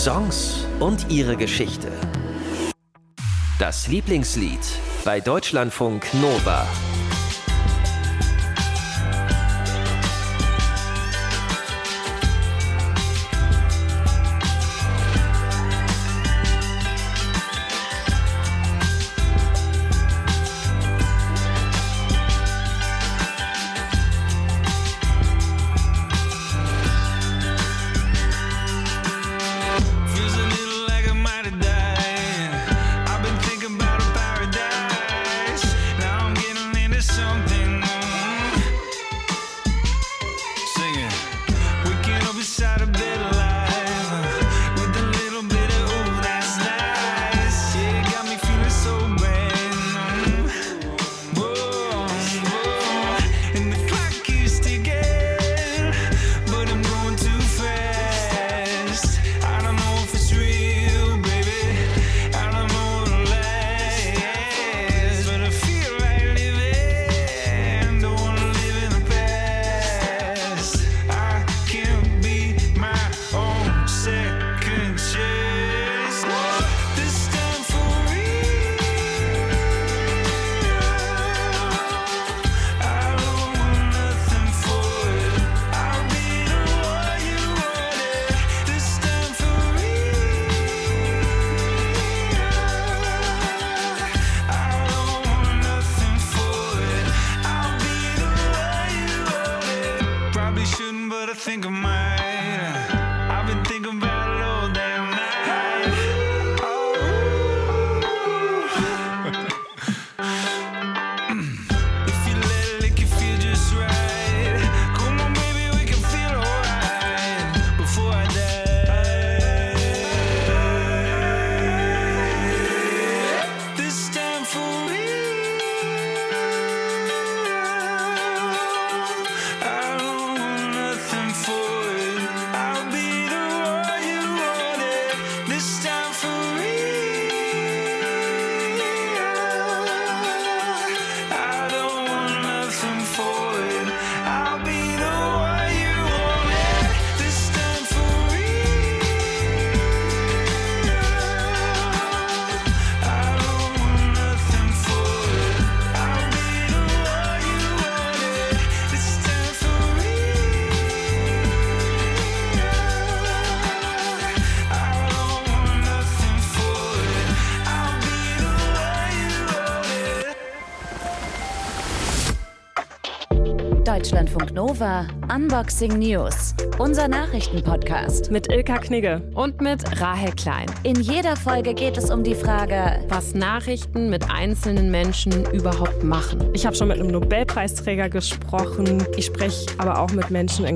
Songs und ihre Geschichte. Das Lieblingslied bei Deutschlandfunk Nova. Deutschlandfunk Nova Unboxing News. Unser Nachrichtenpodcast mit Ilka Knigge und mit Rahel Klein. In jeder Folge geht es um die Frage, was Nachrichten mit einzelnen Menschen überhaupt machen. Ich habe schon mit einem Nobelpreisträger gesprochen. Ich spreche aber auch mit Menschen in